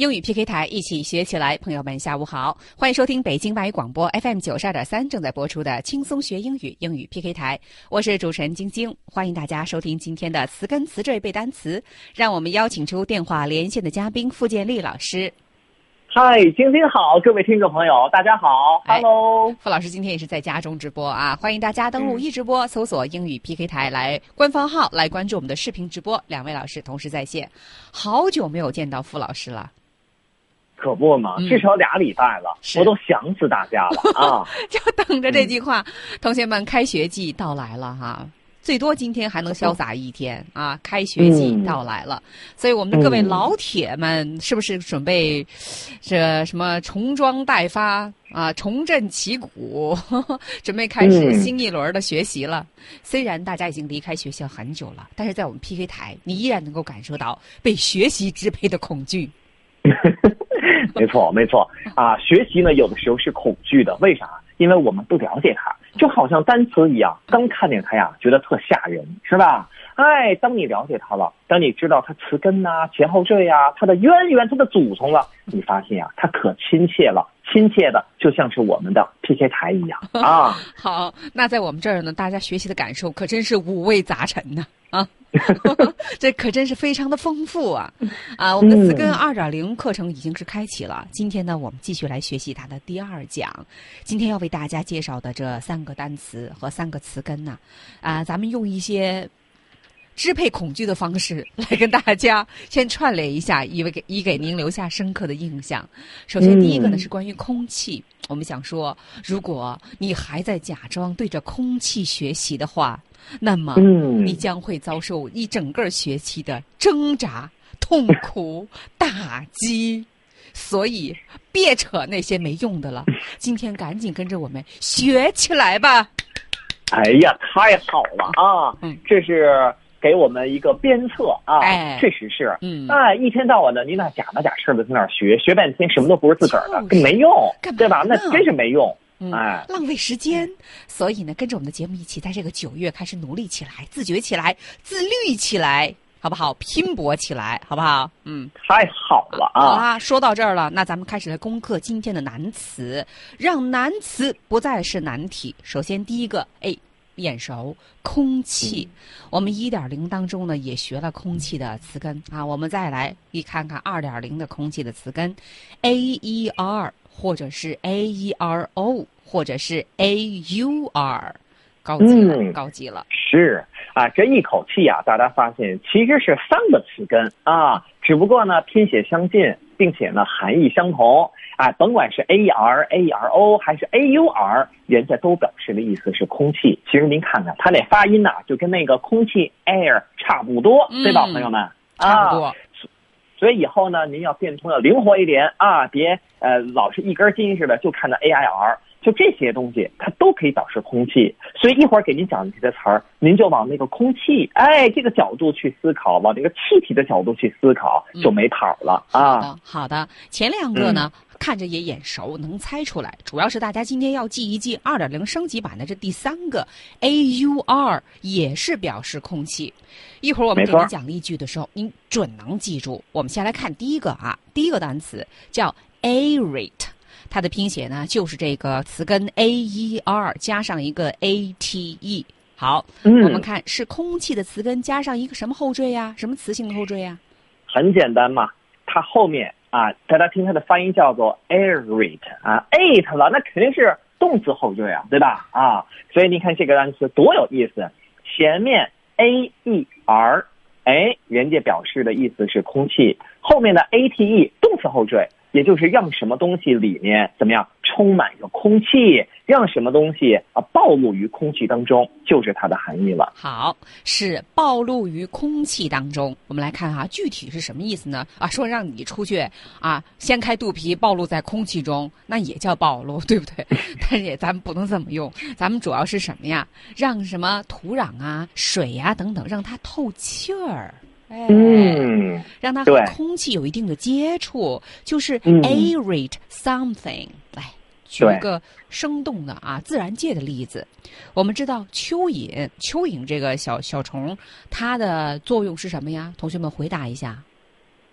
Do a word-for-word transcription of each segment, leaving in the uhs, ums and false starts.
英语 P K 台一起学起来，朋友们下午好，欢迎收听北京外语广播 F M 九十二点三正在播出的轻松学英语英语 P K 台，我是主持人晶晶，欢迎大家收听今天的词根词缀背单词，让我们邀请出电话连线的嘉宾付建立老师。 嗨，晶晶好，各位听众朋友，大家好 ，Hello， 付老师今天也是在家中直播啊，欢迎大家登录一直播，搜索英语 P K 台来官方号来关注我们的视频直播，两位老师同时在线，好久没有见到付老师了。 可不嘛，至少俩礼拜了，嗯、我都想死大家了啊！ 就等着这句话，嗯、同学们，开学季到来了哈。最多今天还能潇洒一天啊！开学季到来了，嗯、所以我们的各位老铁们，是不是准备这什么重装待发啊，重振旗鼓，呵呵准备开始新一轮的学习了？嗯、虽然大家已经离开学校很久了，但是在我们 P K 台，你依然能够感受到被学习支配的恐惧。 没错，没错啊！学习呢，有的时候是恐惧的，为啥？因为我们不了解它，就好像单词一样，刚看见它呀，觉得特吓人，是吧？哎，当你了解它了，当你知道它词根呐、前后缀呀、它的渊源、它的祖宗了，你发现呀，它可亲切了，亲切的就像是我们的 P K 台一样啊。 好，那在我们这儿呢，大家学习的感受可真是五味杂陈呢啊。这可真是非常的丰富啊！啊，我们的词根 二点零 课程已经是开启了。今天呢，我们继续来学习它的第二讲。今天要为大家介绍的这三个单词和三个词根呢，啊，咱们用一些支配恐惧的方式来跟大家先串联一下，以为给以给您留下深刻的印象。首先，第一个呢是关于空气。我们想说，如果你还在假装对着空气学习的话，那么你将会遭受一整个学期的挣扎、痛苦、打击。所以别扯那些没用的了，今天赶紧跟着我们学起来吧。 哎呀，太好了啊！嗯，这是给我们一个鞭策啊，哎、确实是，嗯，哎，一天到晚的，你那假模假式的在那儿学，学半天什么都不是自个儿的，没用，对吧？那真是没用。 嗯，哎，浪费时间。所以呢，跟着我们的节目一起，在这个九月开始努力起来，自觉起来，自律起来，好不好？拼搏起来，好不好？嗯， 太好了啊！ 好啦，说到这儿了，那咱们开始来攻克今天的难词，让难词不再是难题。首先，第一个，哎，眼熟，空气。嗯、我们一点零当中呢，也学了空气的词根啊。我们再来一看看二点零的空气的词根 ，A E R。或者是 A E R O， 或者是 A U R， 高级了，嗯、高级了。 是啊，这一口气啊，大家发现其实是三个词根啊，只不过呢拼写相近，并且呢含义相同。啊，甭管是 A E R、A E R O 还是 A U R， 人家都表示的意思是空气。其实您看看，它那发音呐、啊，就跟那个空气 air 差不多，嗯、对吧，朋友们？ 差不多。啊， 所以以后呢，您要变通要灵活一点啊，别呃老是一根筋似的，就看到 A I R， 就这些东西它都可以表示空气。所以一会儿给您讲这些词儿，您就往那个空气哎这个角度去思考，往这个气体的角度去思考，就没跑了、嗯、啊。 好的，好的，前两个呢。嗯看着也眼熟，能猜出来。主要是大家今天要记一记 二点零 升级版的这第三个 A U R 也是表示空气。一会儿我们给您讲例句的时候，您准能记住。我们先来看第一个啊，第一个单词叫 aerate， 它的拼写呢就是这个词根 A E R 加上一个 A T E。好，嗯、我们看是空气的词根加上一个什么后缀呀？什么词性的后缀呀？ 很简单嘛，它后面。啊，大家听它的发音叫做 aerate 啊 ，ate 了，那肯定是动词后缀啊，对吧？啊，所以你看这个单词多有意思，前面 A E R， 哎，人家表示的意思是空气，后面的 A T E 动词后缀，也就是让什么东西里面怎么样充满着空气，让什么东西啊暴露于空气当中，就是它的含义了。 好，是暴露于空气当中。我们来看哈、啊，具体是什么意思呢？啊，说让你出去啊，掀开肚皮暴露在空气中，那也叫暴露，对不对？但是也咱们不能这么用，咱们主要是什么呀？让什么土壤啊、水呀、啊、等等，让它透气儿。哎、 嗯， 让它和空气有一定的接触，就是 aerate something、嗯。来，举一个生动的啊自然界的例子。我们知道蚯蚓，蚯蚓这个小小虫，它的作用是什么呀？同学们回答一下。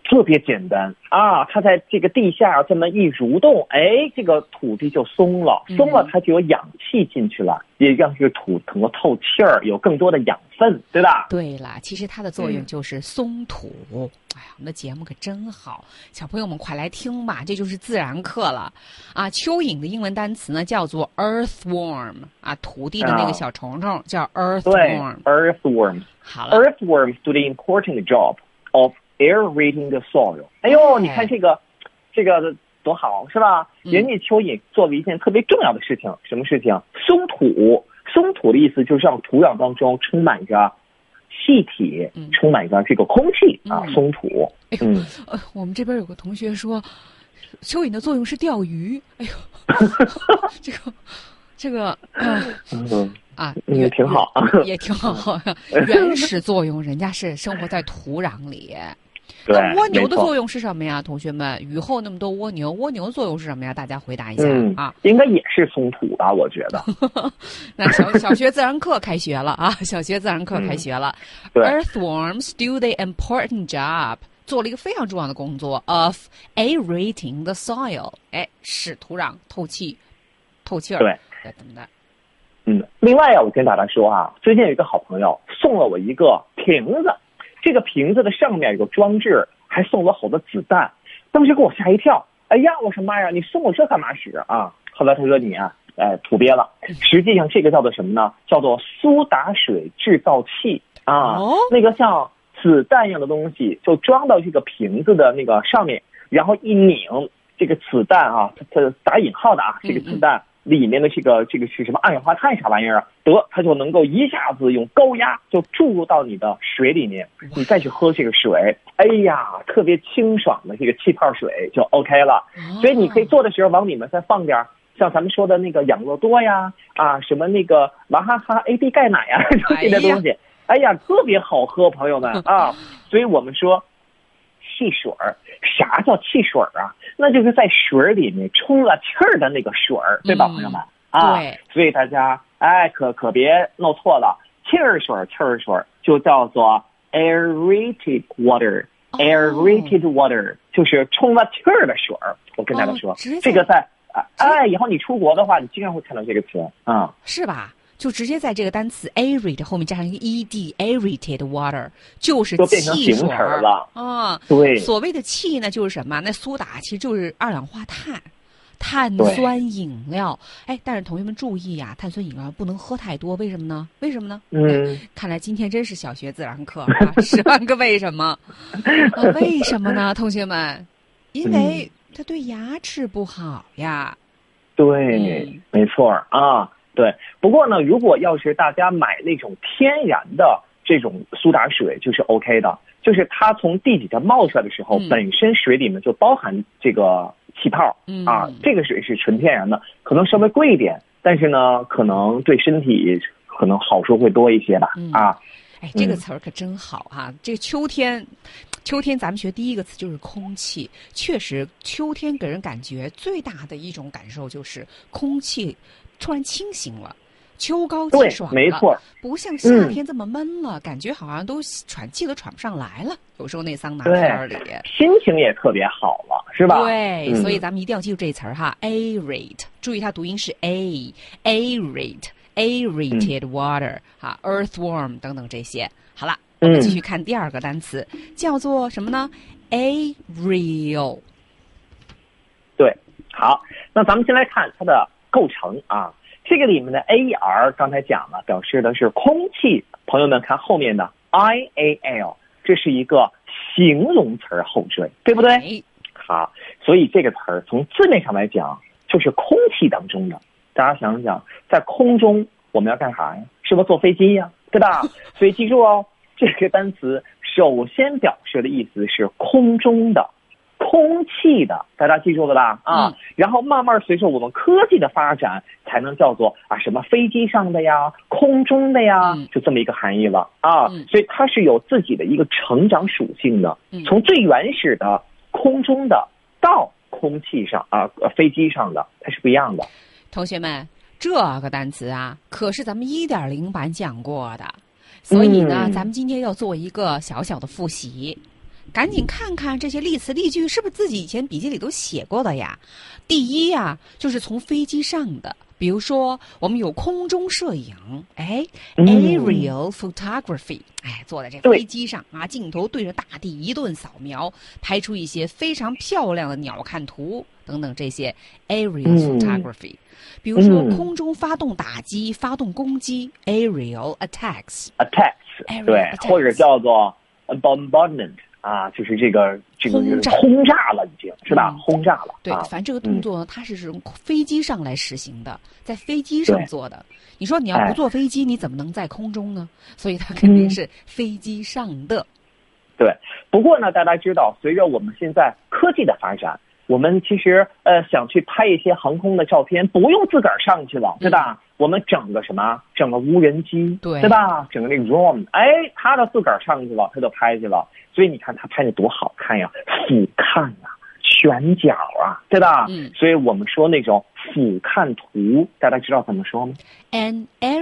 特别简单啊，它在这个地下这么一蠕动，哎，这个土地就松了，松了它就有氧气进去了，也让这个土能够透气儿，有更多的养分，对吧？ 对了，其实它的作用就是松土。嗯、哎呀，我们的节目可真好，小朋友们快来听吧，这就是自然课了啊。蚯蚓的英文单词呢叫做 earthworm 啊，土地的那个小虫虫、啊、叫 earthworm。 对 ，earthworm。 好了 ，earthworms do the important job of aerating the soil。哎呦， 哎你看这个，这个多好，是吧？ 嗯、 人家蚯蚓做了一件特别重要的事情，什么事情？松土。松土的意思就是让土壤当中充满着气体， 嗯、 充满着这个空气啊， 嗯、 松土。 哎呦，嗯、呃，我们这边有个同学说，蚯蚓的作用是钓鱼。哎呦，这个。这个嗯嗯啊， 也挺好， 也挺好。原始作用，人家是生活在土壤里。那蜗牛的作用是什么呀，同学们？雨后那么多蜗牛，蜗牛的作用是什么呀？大家回答一下、 嗯、 啊。 应该也是松土吧，我觉得。 那小小学自然课开学了啊！小学自然课开学了。 嗯、 Earthworms do the important job， 做了一个非常重要的工作 of aerating the soil， 哎，使土壤透气、透气儿。 对。 等等的， 嗯，另外啊，我跟大家说啊，最近有一个好朋友送了我一个瓶子，这个瓶子的上面有个装置，还送了好多子弹，当时给我吓一跳。哎呀，我说妈呀，你送我这干嘛使啊？后来他说你啊，哎，土鳖了。实际上这个叫做什么呢？叫做苏打水制造器啊， 哦、 那个像子弹一样的东西，就装到这个瓶子的那个上面，然后一拧，这个子弹啊，它打引号的啊，这个子弹。嗯嗯里面的这个这个是什么二氧化碳啥玩意儿啊？得，它就能够一下子用高压就注入到你的水里面，你再去喝这个水，哎呀，特别清爽的这个气泡水就 OK 了。所以你可以做的时候往里面再放点像咱们说的那个养乐多呀，啊什么那个娃哈哈 A D 钙奶呀这些的东西，哎呀，特别好喝，朋友们啊。所以我们说汽水儿，啥叫汽水儿啊？那就是在水里面充了气儿的那个水儿，对吧，朋友们？啊， 对。 所以大家哎，可可别弄错了，气儿水，气儿水就叫做 aerated water，aerated water 就是充了气儿的水儿。我跟大家说，这个在哎，以后你出国的话，你经常会看到这个词啊， 是吧？就直接在这个单词 aerate 后面加上一个 ed aerated water， 就是汽水了啊。 对， 所谓的气呢，就是什么？那苏打其实就是二氧化碳，碳酸饮料。哎，但是同学们注意呀、啊，碳酸饮料不能喝太多，为什么呢？为什么呢？ 嗯， 看来今天真是小学自然课啊，十万个为什么？啊，为什么呢，同学们？因为它对牙齿不好呀。 对，嗯、没错啊。对，不过呢，如果要是大家买那种天然的这种苏打水，就是 OK 的，就是它从地底下冒出来的时候， 嗯、 本身水里面就包含这个气泡、 嗯、 啊，这个水是纯天然的，可能稍微贵一点，但是呢，可能对身体可能好处会多一些吧、 嗯、 啊。 哎，这个词儿可真好哈、啊！这个秋天，秋天咱们学第一个词就是空气，确实，秋天给人感觉最大的一种感受就是空气突然清醒了，秋高气爽了， 没错， 不像夏天这么闷了，嗯、感觉好像都喘气都喘不上来了。有时候那桑拿片里， 心情也特别好了，是吧？ 对， 嗯、 所以咱们一定要记住这词儿哈 ，aerate， 注意它读音是 a，aerate。aerated water 啊 ，earthworm 等等这些。好了，我们继续看第二个单词，嗯、叫做什么呢 ？aerial。 对，好，那咱们先来看它的构成啊。这个里面的 air 刚才讲了，表示的是空气。朋友们看后面的 ial， 这是一个形容词后缀，对不对？ 哎、 好，所以这个词儿从字面上来讲，就是空气当中的。大家想想，在空中我们要干啥呀？是不是坐飞机呀？对吧？所以记住哦，这个单词首先表示的意思是空中的、空气的，大家记住了吧？啊， 嗯、 然后慢慢随着我们科技的发展，才能叫做啊什么飞机上的呀、空中的呀， 嗯、 就这么一个含义了啊。 嗯、 所以它是有自己的一个成长属性的， 嗯、 从最原始的空中的到空气上啊、呃，飞机上的，它是不一样的。 同学们，这个单词啊，可是咱们一点零版讲过的，所以呢， 嗯、 咱们今天要做一个小小的复习。 赶紧看看这些例词例句是不是自己以前笔记里都写过的呀？第一呀，就是从飞机上的，比如说我们有空中摄影，哎、嗯、，aerial photography， 哎，坐在这飞机上啊，镜头对着大地一顿扫描，拍出一些非常漂亮的鸟瞰图等等这些 aerial photography。嗯比如说，空中发动打击、嗯、发动攻击 ，aerial attacks，attacks， 对， attacks 或者叫做 bombardment 啊，就是这个这个轰炸轰炸了，已经是吧？ 嗯、 轰炸了。 对， 啊、 反正这个动作呢，它是从飞机上来实行的，在飞机上做的。你说你要不坐飞机，你怎么能在空中呢？所以它肯定是飞机上的。 嗯、对，不过呢，大家知道，随着我们现在科技的发展。我们其实呃想去拍一些航空的照片，不用自个儿上去了，对吧？嗯、我们整个什么，整个无人机， 对对吧？整个那个 drone， 哎，他都自个儿上去了，他就拍去了。所以你看他拍的多好看呀，俯瞰啊，全角啊，对吧？ 嗯。 所以我们说那种俯瞰图，大家知道怎么说吗 ？An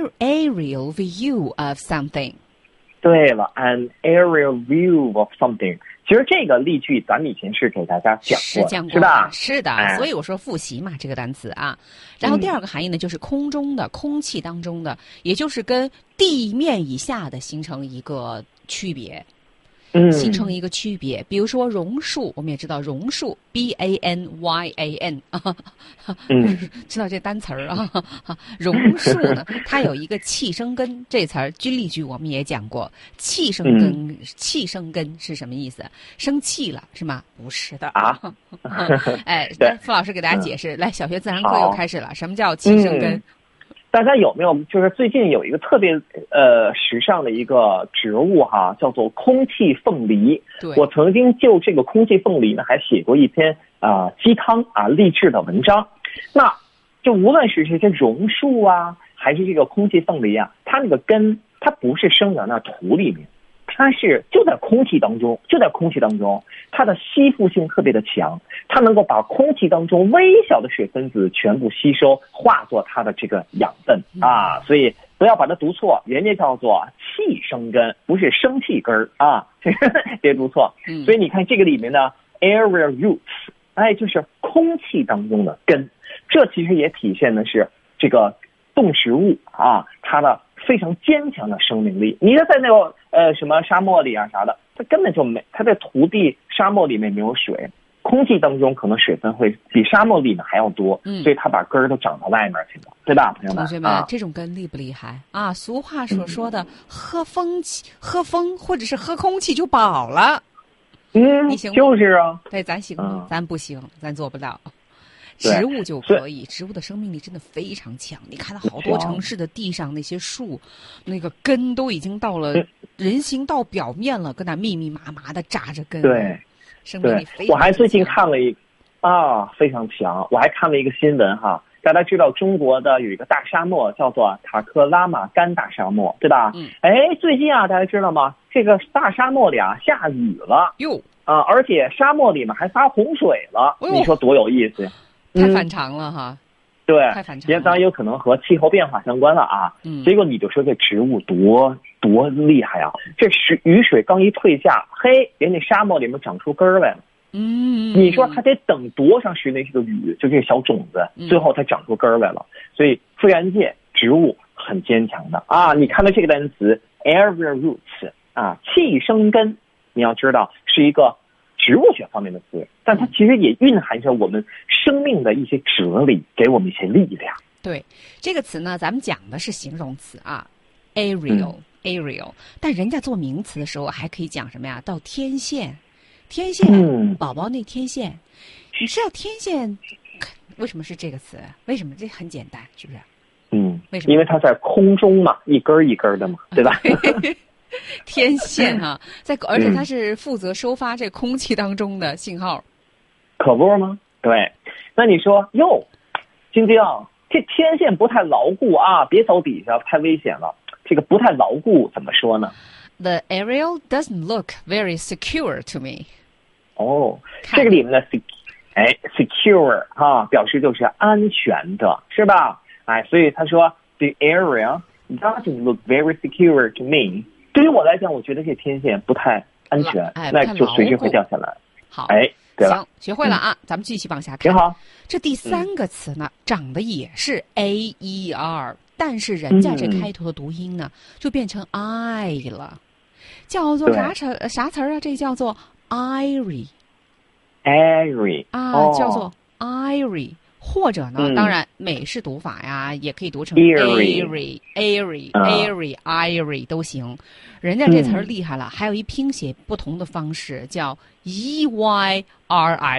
aerial view of something。 对了 ，an aerial view of something。其实这个例句咱们以前是给大家讲过的， 是讲过是吧？ 是的、哎，所以我说复习嘛，这个单词啊。然后第二个含义呢，就是空中的、空气当中的，也就是跟地面以下的形成一个区别。 嗯， 形成一个区别，比如说榕树，我们也知道榕树 B A N Y A N 啊， 嗯， 知道这单词儿啊。榕树呢，它有一个气生根这词儿，军例句我们也讲过，气生根，嗯、气生根是什么意思？生气了是吗？不是的啊。 哎，傅老师给大家解释，嗯、来，小学自然课又开始了，什么叫气生根？ 嗯大家有没有就是最近有一个特别呃时尚的一个植物哈，叫做空气凤梨。 对， 我曾经就这个空气凤梨呢，还写过一篇啊、呃、鸡汤啊励志的文章。那就无论是这些榕树啊，还是这个空气凤梨啊，它那个根它不是生长在土里面，它是就在空气当中，就在空气当中，它的吸附性特别的强，它能够把空气当中微小的水分子全部吸收，化作它的这个养分啊。所以不要把它读错，人家叫做气生根，不是生气根儿啊，别读错。所以你看这个里面呢 ，aerial roots， 哎，就是空气当中的根，这其实也体现的是这个动植物啊，它的非常坚强的生命力。你在那个呃什么沙漠里啊啥的，它根本就没，它在土地沙漠里面没有水，空气当中可能水分会比沙漠里面还要多， 嗯， 所以它把根儿都长到外面去了，对吧，朋友们？ 同学们， 啊、 这种根厉不厉害啊？俗话所说的，嗯、喝风气、喝风或者是喝空气就饱了。 嗯， 你行吗？ 就是啊。 对，咱行吗？ 嗯、 咱不行，咱做不到。植物就可以，植物的生命力真的非常强。你看到好多城市的地上那些树，那个根都已经到了人行道表面了，跟那密密麻麻的扎着根。 对， 生命力非常强。 我还最近看了一啊，非常强。我还看了一个新闻哈，大家知道中国的有一个大沙漠叫做塔克拉玛干大沙漠，对吧？ 嗯。 哎，最近啊，大家知道吗？这个大沙漠里啊下雨了哟啊，而且沙漠里面还发洪水了，你说多有意思呀！ 太反常了哈，嗯、 对， 太反常了， 也当然有可能和气候变化相关了啊。 嗯， 结果你就说这植物多多厉害啊！这水雨水刚一退下，嘿，人家沙漠里面长出根儿来了。 嗯， 你说还得等多长时间这个雨，就这个小种子，最后才长出根儿来了。所以自然界植物很坚强的啊！你看到这个单词 aerial roots 啊，气生根，你要知道是一个植物学方面的词，但它其实也蕴含着我们生命的一些哲理，给我们一些力量。 对，这个词呢，咱们讲的是形容词啊 ，aerial、嗯、aerial， 但人家做名词的时候还可以讲什么呀？到天线，天线， 嗯、 宝宝那天线，你知道天线为什么是这个词？为什么？这很简单，是不是？ 嗯， 为什么？ 因为它在空中嘛，一根一根的嘛，对吧？ 天线哈、啊，在而且它是负责收发这空气当中的信号， 可不吗？对，那你说哟，晶晶，这天线不太牢固啊，别走底下，太危险了。这个不太牢固怎么说呢 ？The aerial doesn't look very secure to me。 哦，这个里面的 sec， 哎 secure 哈、啊，表示就是安全的，是吧？哎，所以他说 the area doesn't look very secure to me。对于我来讲，我觉得这天线不太安全， 哎、 那就随时会掉下来。 好， 哎，对了， 行，学会了啊，嗯、咱们继续往下看。 挺好。 这第三个词呢，嗯、长得也是 A E R， 但是人家这开头的读音呢，嗯、就变成 I 了，叫做啥词啥词儿啊？这叫做 Airy。Airy 啊， 哦、 叫做 Airy。或者呢，嗯、当然美式读法呀，也可以读成 airy、airy、airy、airy 都行。人家这词儿厉害了，嗯、还有一拼写不同的方式，叫 e y r i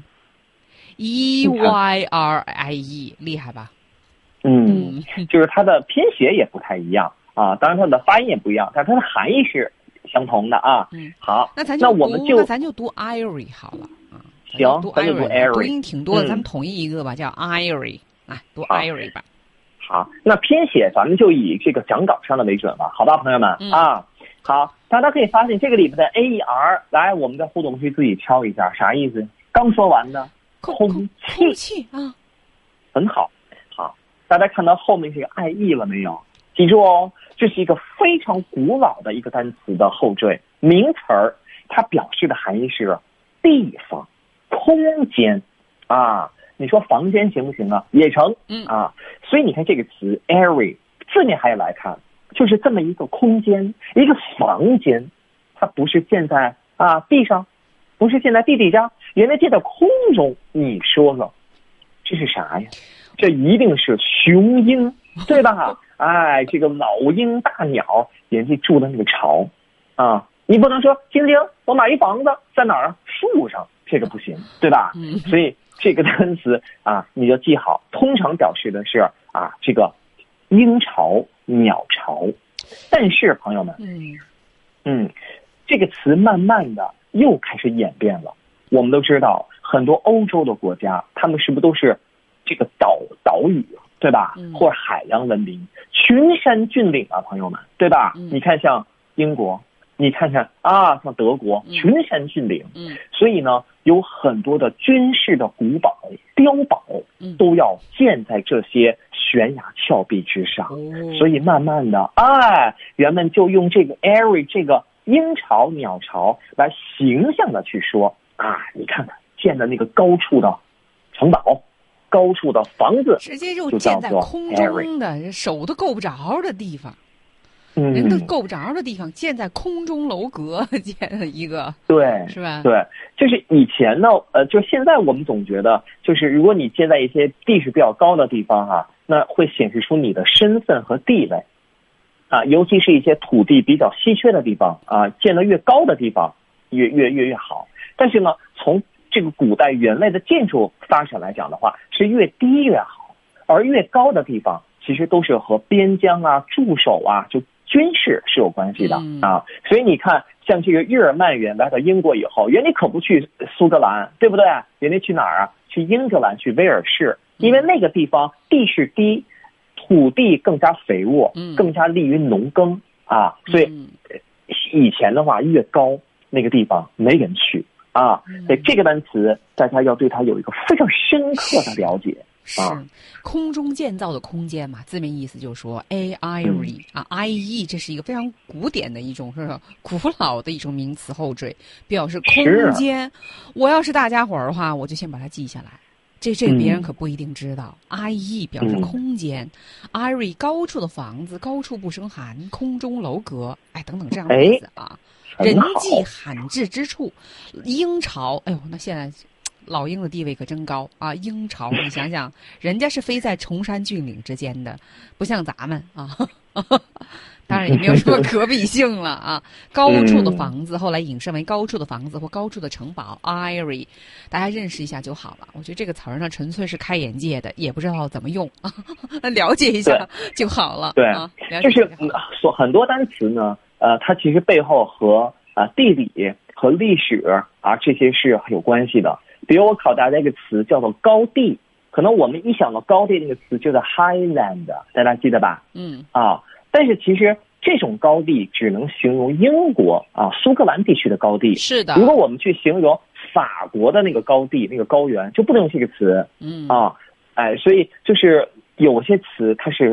e，e y r i e， 厉害吧？ 嗯，嗯就是它的拼写也不太一样啊，当然它的发音也不一样，但是它的含义是相同的啊。 嗯， 好， 那咱就那我们就那咱就读 airy 好了。 行，咱就读 airy， 读音挺多的， 嗯、 咱们统一一个吧，叫 airy 啊，读 airy 吧。 好，那拼写咱们就以这个讲稿上的为准了，好吧，朋友们、 嗯、 啊。好，大家可以发现这个里边的 A E R， 来，我们在互动区自己敲一下，啥意思？刚说完的空气， 空气啊， 很好。好，大家看到后面这个 I E 了没有？记住哦，这是一个非常古老的一个单词的后缀，名词儿，它表示的含义是地方。空间啊，你说房间行不行啊？也成啊。所以你看这个词 airy 字面还来看，就是这么一个空间，一个房间，它不是建在啊地上，不是建在地底下，原来建在空中。你说说，这是啥呀？这一定是雄鹰，对吧？哎，这个老鹰大鸟，人家住的那个巢啊，你不能说晶晶，我买一房子在哪儿？树上。这个不行，对吧？ 嗯、 所以这个单词啊，你就记好，通常表示的是啊，这个鹰巢、鸟巢。但是朋友们， 嗯嗯，这个词慢慢的又开始演变了。我们都知道，很多欧洲的国家，他们是不是都是这个岛岛屿，对吧？ 嗯、 或者海洋文明，群山峻岭啊，朋友们，对吧？ 嗯、 你看像英国。你看看啊，像德国群山峻岭， 嗯， 所以呢，有很多的军事的古堡、碉堡， 嗯， 都要建在这些悬崖峭壁之上。 哦、 所以慢慢的，哎，人们就用这个 airy 这个鹰巢、鸟巢来形象的去说啊，你看看建的那个高处的城堡、高处的房子， 直接就建在空中的，手都够不着的地方。 嗯， 人都够不着的地方，建在空中楼阁建了一个， 对， 是吧？ 对，就是以前呢，呃，就现在我们总觉得，就是如果你建在一些地势比较高的地方哈、啊，那会显示出你的身份和地位，啊，尤其是一些土地比较稀缺的地方啊，建得越高的地方越越越越好。但是呢，从这个古代人类的建筑发展来讲的话，是越低越好，而越高的地方其实都是和边疆啊、驻守啊就。军事是有关系的、 嗯、 啊，所以你看，像这个日耳曼人来到英国以后，人家可不去苏格兰，对不对？人家去哪儿啊？去英格兰，去威尔士，因为那个地方地势低，土地更加肥沃， 嗯、 更加利于农耕啊。所以以前的话，越高那个地方没人去啊。所以这个单词大家要对它有一个非常深刻的了解。 是空中建造的空间嘛，字面意思就是说 airy、嗯、啊 I E 这是一个非常古典的一种是古老的一种名词后缀，表示空间、啊、我要是大家伙儿的话，我就先把它记下来，这这别人可不一定知道、嗯、I E 表示空间、嗯、airy 高处的房子，高处不胜寒，空中楼阁，哎等等这样的意思啊，人迹罕至之处，鹰巢，哎呦那现在老鹰的地位可真高啊！鹰巢，你想想，人家是飞在崇山峻岭之间的，不像咱们啊。当然也没有什么可比性了啊。高处的房子，后来引申为高处的房子或高处的城堡 ，airy， 大家认识一下就好了。我觉得这个词儿呢，纯粹是开眼界的，也不知道怎么用，了解一下就好了。 对， 啊、 就是所很多单词呢，呃，它其实背后和啊、呃、地理和历史啊这些是有关系的。比如我考大家一个词叫做高地，可能我们一想到高地那个词就是 highland， 大家记得吧？ 嗯啊，但是其实这种高地只能形容英国啊苏格兰地区的高地。 是的。 如果我们去形容法国的那个高地那个高原，就不能用这个词。 嗯啊，哎，所以就是有些词它是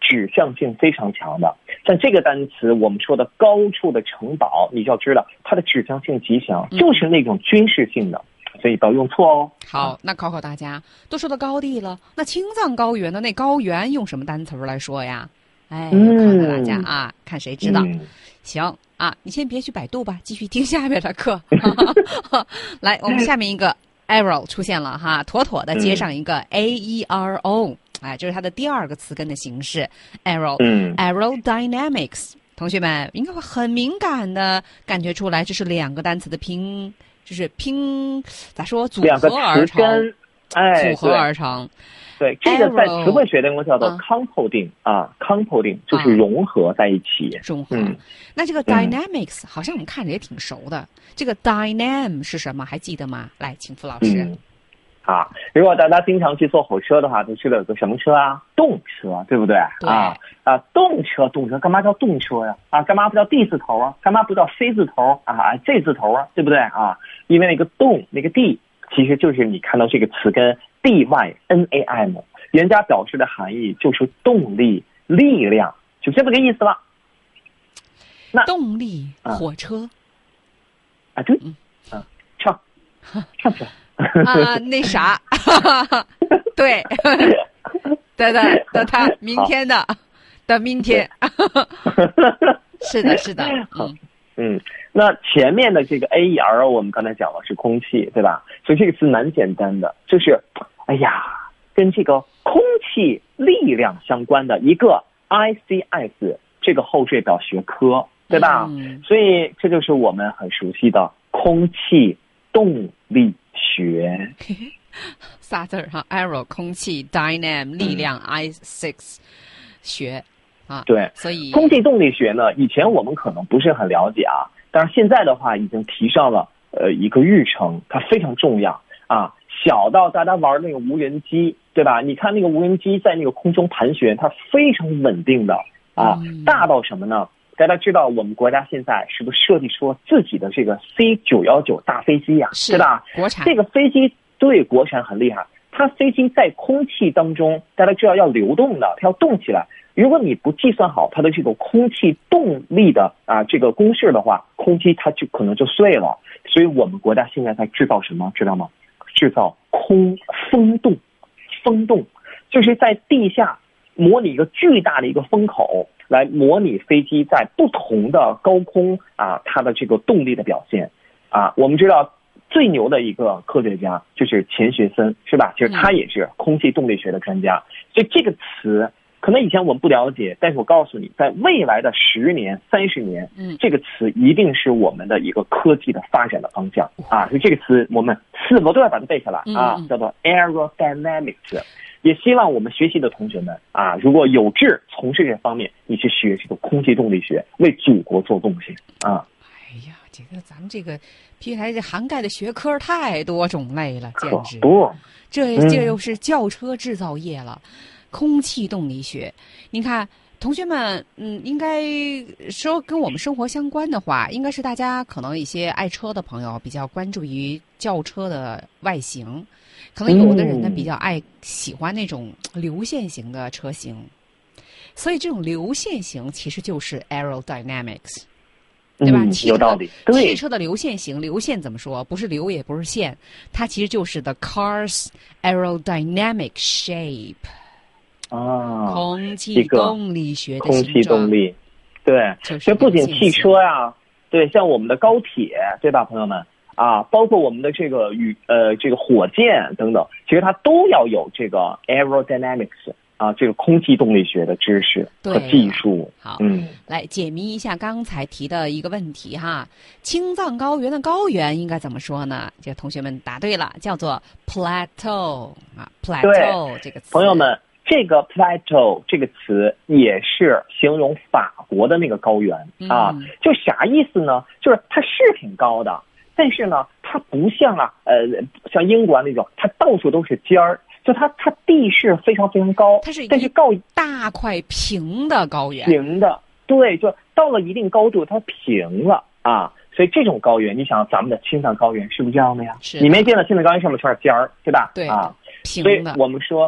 指向性非常强的。像这个单词我们说的高处的城堡，你就要知道它的指向性极强，就是那种军事性的，所以不要用错哦。 好，那考考大家，都说到高地了，那青藏高原的那高原用什么单词来说呀？哎，考考大家啊，嗯、看谁知道。嗯、行啊，你先别去百度吧，继续听下面的课。来，我们下面一个 arrow 出现了哈，妥妥的接上一个 a e r o， 哎，这是它的第二个词根的形式 arrow， 嗯 aerodynamics。同学们应该会很敏感的感觉出来，这是两个单词的拼，就是拼咋说组合而成， 哎， 组合而成。 对，这个在词汇学当中叫做 compounding 啊 ，compounding 就是融合在一起。 融合。嗯、那这个 dynamics、嗯、好像我们看着也挺熟的，这个 dynam 是什么？还记得吗？来，请付老师。 嗯啊，如果大家经常去坐火车的话，都知道有个什么车啊？动车，对不对？ 对啊啊，动车，动车，干嘛叫动车呀？啊，干嘛不叫 D 字头啊？干嘛不叫 C 字头啊 ？Z 字头啊，对不对啊？因为那个动，那个 D， 其实就是你看到这个词根 D Y N A M， 人家表示的含义就是动力、力量，就这么个意思了。 那动力火车啊，对，嗯，啊，唱，唱起来。 啊，那啥，对，的的的，他明天的的明天，是的，是的，嗯嗯，那前面的这个 A E R O 我们刚才讲了是空气，对吧？所以这个词蛮简单的，就是哎呀，跟这个空气力量相关的一个 I C S 这个后缀表学科，对吧？嗯、所以这就是我们很熟悉的空气动力学。 仨字儿哈 ，aero 空气 ，dynam 力量、嗯、，I six 学啊。 对， 所以空气动力学呢，以前我们可能不是很了解啊，但是现在的话已经提上了呃一个日程，它非常重要啊。小到大家玩那个无人机，对吧？你看那个无人机在那个空中盘旋，它非常稳定的啊。嗯、大到什么呢？大家知道我们国家现在是不是设计出自己的这个 C 九一九大飞机呀、啊？对吧？ 国产这个飞机对国产很厉害，它飞机在空气当中，大家知道要流动的，它要动起来。如果你不计算好它的这个空气动力的啊这个公式的话，空机它就可能就碎了。所以我们国家现在在制造什么，知道吗？制造空风洞，风洞就是在地下模拟一个巨大的一个风口。来模拟飞机在不同的高空啊，它的这个动力的表现啊，我们知道最牛的一个科学家就是钱学森，是吧？其实他也是空气动力学的专家，所以这个词可能以前我们不了解，但是我告诉你，在未来的十年、三十年，嗯，这个词一定是我们的一个科技的发展的方向啊。所以这个词我们四个都要把它背下来啊，叫做 aerodynamics。也希望我们学习的同学们啊，如果有志从事这方面，你去学这个空气动力学，为祖国做贡献啊！ 哎呀，这个咱们这个 P 台这涵盖的学科太多种类了，简直不， 这这又是轿车制造业了，嗯、空气动力学。你看，同学们，嗯，应该说跟我们生活相关的话，应该是大家可能一些爱车的朋友比较关注于轿车的外形。可能有的人呢比较爱喜欢那种流线型的车型，所以这种流线型其实就是 aerodynamics， 对吧？ 嗯、有道理。对， 汽车的流线型，流线怎么说？不是流也不是线，它其实就是 the car's aerodynamic shape。 啊， 空气动力学的空气动力，对，这不仅汽车呀、啊，对，像我们的高铁，对吧，朋友们？啊，包括我们的这个宇呃这个火箭等等，其实它都要有这个 aerodynamics 啊，这个空气动力学的知识和技术。 好，嗯，来解谜一下刚才提的一个问题哈，青藏高原的高原应该怎么说呢？这个同学们答对了，叫做 plateau 啊 ，plateau 这个词。 朋友们，这个 plateau 这个词也是形容法国的那个高原、嗯、啊，就啥意思呢？就是它是挺高的。但是呢，它不像啊，呃，像英国那种，它到处都是尖儿，就它它地势非常非常高， 它是但是高大块平的高原， 平的，对，就到了一定高度，它平了啊。所以这种高原，你想咱们的青藏高原是不是这样的呀？ 是。 你没见到青藏高原上面全是尖儿，对吧？ 对啊， 平的。 所以我们说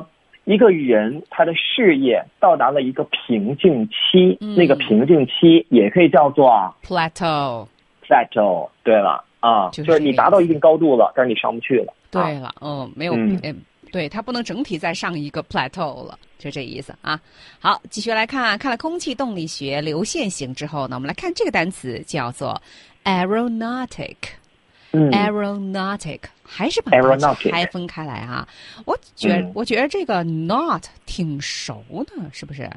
一个人他的事业到达了一个瓶颈期， 嗯、 那个瓶颈期也可以叫做 plateau plateau。对了啊， 就是、 就是你达到一定高度了，但是你上不去了。 对了，嗯、哦，没有， 嗯， 嗯，对，它不能整体再上一个 plateau 了，就这意思啊。好，继续来看，看了空气动力学流线型之后呢，我们来看这个单词叫做 aeronautic。 嗯 aeronautic 还是把它拆分开来啊。我觉、嗯、我觉得这个 not 挺熟的，是不是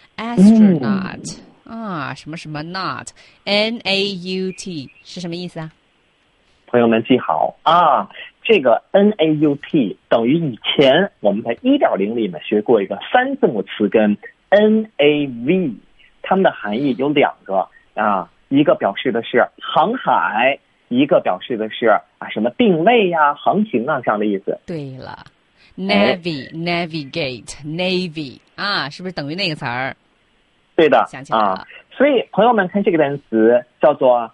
astronaut、嗯、啊，什么什么 not N A U T 是什么意思啊？ 朋友们记好啊，这个 N A U T 等于以前我们在 一点零 里面学过一个三字母词根 N A V， 它们的含义有两个啊，一个表示的是航海，一个表示的是啊什么定位呀、啊、航行啊这样的意思。 对了 ，navy、哎、navigate navy 啊，是不是等于那个词儿？ 对的， 想起来了、 啊。所以朋友们看这个单词叫做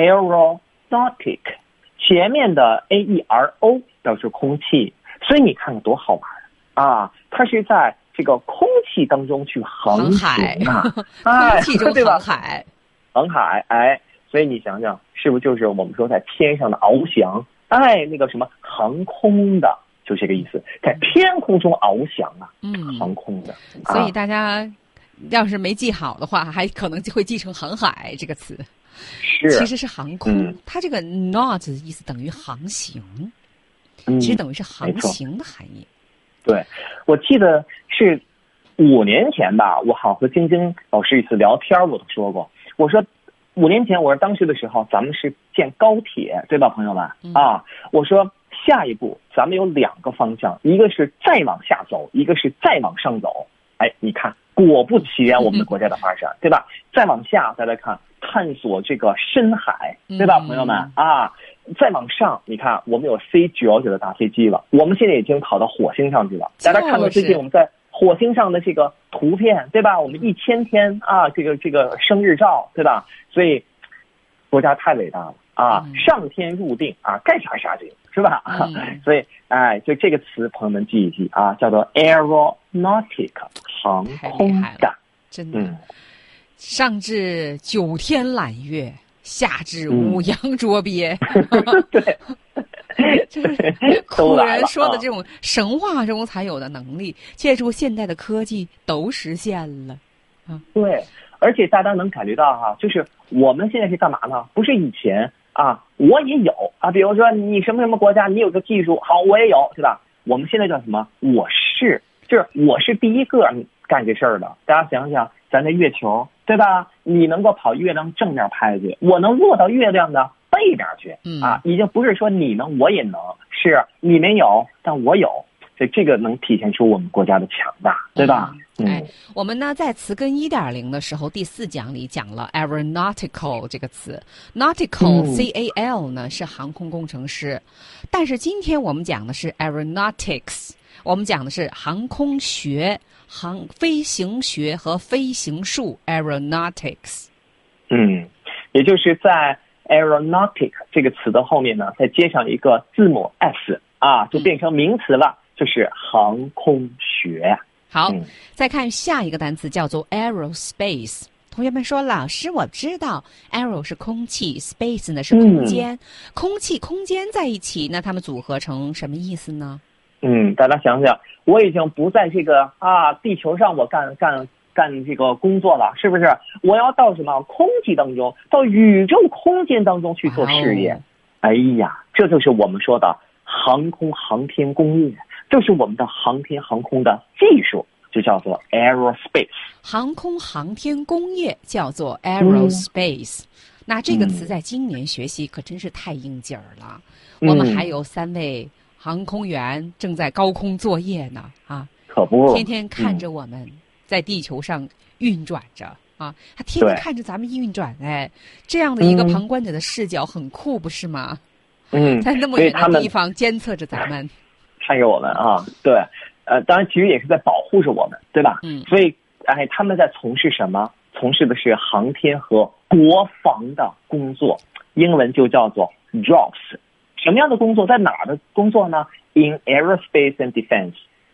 aeronautic， 前面的 A E R O 表示空气，所以你看看多好玩啊！它是在这个空气当中去航行啊， 空气中航海， 航海，哎。所以你想想，是不是就是我们说在天上的翱翔？哎，那个什么航空的，就这个意思，在天空中翱翔啊，嗯，航空的。 所以大家要是没记好的话，还可能就会记成航海这个词。 是， 其实是航空。嗯、它这个 not 的意思等于航行，嗯、其实等于是航行的含义。 对，我记得是五年前吧，我好和晶晶老师一次聊天，我都说过，我说。五年前，我说当时的时候，咱们是建高铁，对吧，朋友们、嗯、啊？我说下一步咱们有两个方向，一个是再往下走，一个是再往上走。哎，你看，果不其然，我们的国家的发展，嗯、对吧？再往下，大家看，探索这个深海，对吧，嗯、朋友们啊？再往上，你看，我们有 C 九十九的大飞机了，我们现在已经跑到火星上去了。大家看到最近我们在火星上的这个图片，对吧？我们一千天啊，这个这个生日照，对吧？所以国家太伟大了啊！嗯、上天入定啊，该啥啥定，是吧？嗯、所以哎，就这个词，朋友们记一记啊，叫做 aeronautic， 航空的， 真的。嗯、上至九天揽月，下至五洋捉鳖。 嗯、对。 就是古人说的这种神话中才有的能力，借助现代的科技都实现了。啊， 对，而且大家能感觉到哈、啊，就是我们现在是干嘛呢？不是以前啊，我也有啊，比如说你什么什么国家，你有个技术，好，我也有，对吧？我们现在叫什么？我是，就是我是第一个干这事儿的。大家想想，咱的月球，对吧？你能够跑月亮正面拍去，我能落到月亮的背面去，啊，已经不是说你能我也能，是你没有，但我有，所以这个能体现出我们国家的强大，对吧？ 嗯，哎，我们呢在词根 一点零 的时候，第四讲里讲了 aeronautical 这个词 ，nautical、嗯、C A L 呢是航空工程师，但是今天我们讲的是 aeronautics， 我们讲的是航空学、航飞行学和飞行术 aeronautics。 嗯，也就是在aeronautic 这个词的后面呢，再接上一个字母 S 啊，就变成名词了，嗯、就是航空学。 好，嗯、再看下一个单词叫做 aerospace。同学们说，老师，我知道 aero 是空气 ，space 呢是空间，嗯、空气、空间在一起，那它们组合成什么意思呢？ 嗯，大家想想，我已经不在这个啊地球上，我干干。干这个工作了，是不是？我要到什么空气当中，到宇宙空间当中去做事业。Wow. 哎呀，这就是我们说的航空航天工业，这是我们的航天航空的技术，就叫做 aerospace。 航空航天工业叫做 aerospace。嗯、那这个词在今年学习可真是太应景了。嗯、我们还有三位航空员正在高空作业呢，啊， 可不， 天天看着我们。嗯在地球上运转着啊，他天天看着咱们运转，哎，这样的一个旁观者的视角很酷，不是吗？ 嗯， 在那么远的地方监测着咱们， 看着我们啊，对，呃，当然其实也是在保护着我们，对吧？嗯，所以哎，他们在从事什么？从事的是航天和国防的工作，英文就叫做 jobs。什么样的工作？在哪儿的工作呢？In aerospace and defense， 在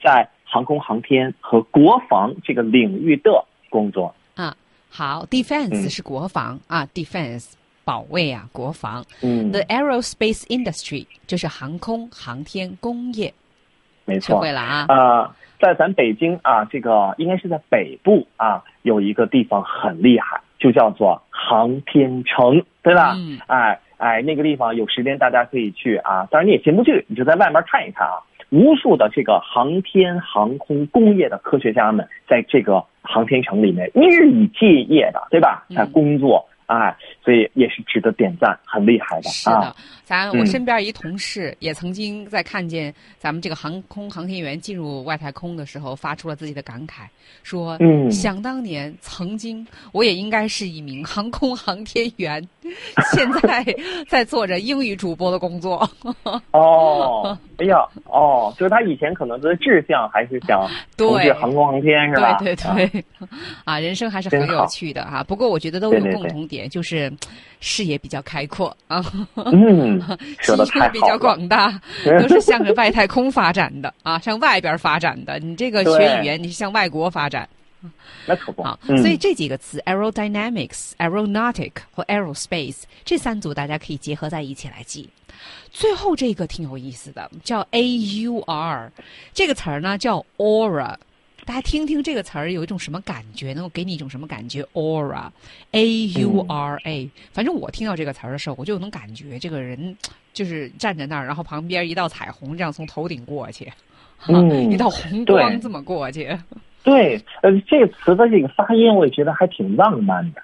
航空航天和国防这个领域的工作。 啊，好 ，defense、嗯、是国防啊 ，defense 保卫啊，国防。 嗯 ，the aerospace industry 就是航空航天工业。 没错， 学会了啊。 啊、呃，在咱北京啊，这个应该是在北部啊，有一个地方很厉害，就叫做航天城，对吧？ 嗯， 哎哎，那个地方有时间大家可以去啊，当然你也进不去，你就在外面看一看啊。无数的这个航天航空工业的科学家们，在这个航天城里面日以继夜的，对吧？在工作。嗯哎，所以也是值得点赞，很厉害的。 是的， 啊、 咱我身边一同事也曾经在看见咱们这个航空航天员进入外太空的时候，发出了自己的感慨，说：“ 嗯， 想当年曾经我也应该是一名航空航天员，现在在做着英语主播的工作。” 哦，哎呀，哦，就是他以前可能的志向还是想从事航空航天，是吧？ 对对对，啊，人生还是很有趣的哈、啊。不过我觉得都有共同点。对对对，就是视野比较开阔啊， 嗯，说得太好了， 基础比较广大，都是向着外太空发展的啊，向外边发展的。你这个学语言，你是向外国发展， 那可不。 好、 嗯， 所以这几个词 aerodynamics、aeronautic 和 aerospace 这三组大家可以结合在一起来记。最后这个挺有意思的，叫 A U R， 这个词儿呢叫 aura。大家听听这个词儿有一种什么感觉？能够给你一种什么感觉 ？aura， A U R A、嗯。反正我听到这个词儿的时候，我就能感觉这个人就是站在那儿，然后旁边一道彩虹这样从头顶过去， 嗯， 一道红光这么过去。 对，呃，这个词的这个发音，我也觉得还挺浪漫的。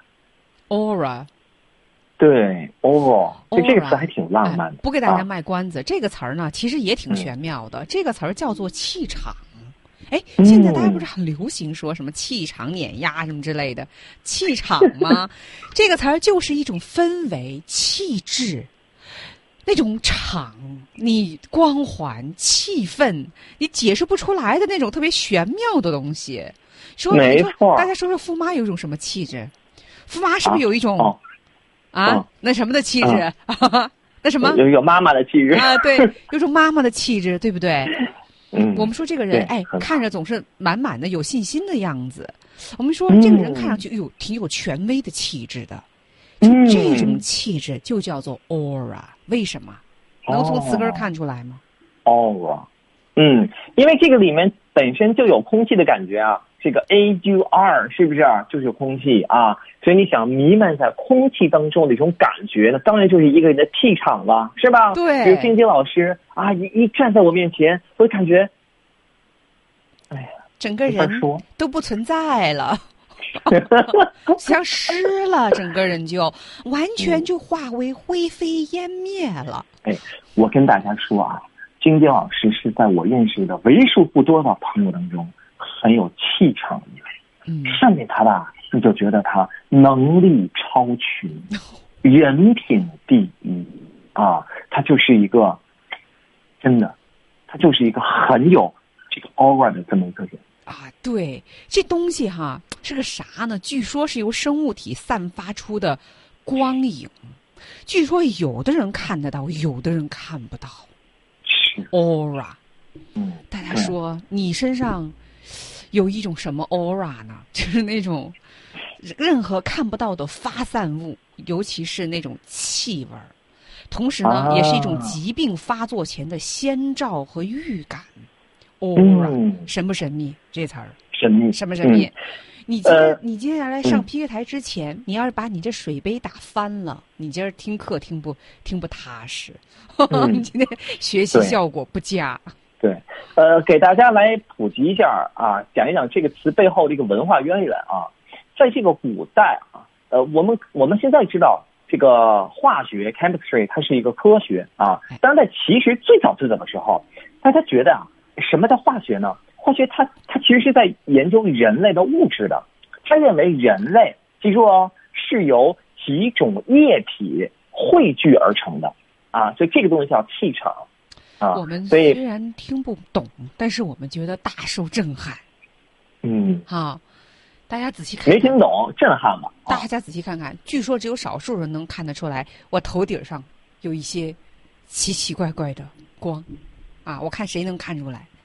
aura。 对 ，aura， 就这个词还挺浪漫的。 哎、不给大家卖关子，啊、这个词儿呢，其实也挺玄妙的。嗯、这个词儿叫做气场。哎，现在大家不是很流行说什么气场碾压什么之类的，气场吗？这个词儿就是一种氛围、气质，那种场，你光环、气氛，你解释不出来的那种特别玄妙的东西。说， 没错， 大家说说驸马有一种什么气质？驸马是不是有一种啊, 哦啊、 哦、 那什么的气质？啊、那什么有有妈妈的气质啊？对，有种妈妈的气质，对不对？ 嗯， 我们说这个人，哎，看着总是满满的有信心的样子。我们说这个人看上去有、嗯、挺有权威的气质的，就这种气质就叫做 aura。为什么？能从词根看出来吗？ aura， 嗯，因为这个里面本身就有空气的感觉啊。这个 A U R 是不是就是空气啊？所以你想弥漫在空气当中的一种感觉呢，当然就是一个人的气场了，是吧？ 对。 比如晶晶老师啊，一一站在我面前，我就感觉，哎呀， 整个人都不存在了，消失了，整个人就完全就化为灰飞烟灭了。 哎，我跟大家说啊，晶晶老师是在我认识的为数不多的朋友当中很有气场的一位。嗯，看见他吧，你就觉得他能力超群，人品第一啊，他就是一个真的，他就是一个很有这个 aura 的这么一个人啊。对，这东西哈是个啥呢？据说是由生物体散发出的光影，据说有的人看得到，有的人看不到。 是 aura。 嗯， 大家说你身上有一种什么 aura 呢？就是那种任何看不到的发散物，尤其是那种气味儿，同时呢、啊、也是一种疾病发作前的先兆和预感。aura、嗯、神不神秘？这词儿神秘， 神不神秘？嗯、你接、 呃、 你接下来上 P K 台之前、嗯，你要是把你这水杯打翻了，你今儿听课听不听不踏实，嗯、你今天学习效果不佳。 对，呃，给大家来普及一下啊，讲一讲这个词背后的一个文化渊源啊。在这个古代啊，呃，我们我们现在知道这个化学 chemistry 它是一个科学啊，但是在其实最早最早的时候，大家觉得啊，什么叫化学呢？化学它它其实是在研究人类的物质的，他认为人类记住哦，是由几种液体汇聚而成的啊，所以这个东西叫气场。啊， 我们虽然听不懂，但是我们觉得大受震撼。 嗯， 好，大家仔细看看， 没听懂，震撼吧？ 大家仔细看看，据说只有少数人能看得出来，我头顶上有一些奇奇怪怪的光，啊，我看谁能看出来？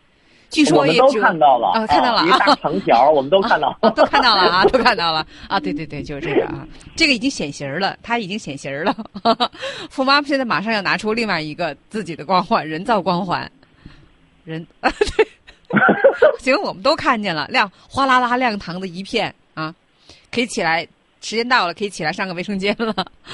据说也我们都看到了啊，看到了啊，一个大长条，我们都看到了， 啊，都看到了啊，都看到了啊，对对对，就是这个啊，这个已经显形了，它已经显形了。富妈现在马上要拿出另外一个自己的光环，人造光环，人啊，对，行，我们都看见了，亮哗啦啦亮堂的一片啊，可以起来，时间到了，可以起来上个卫生间了。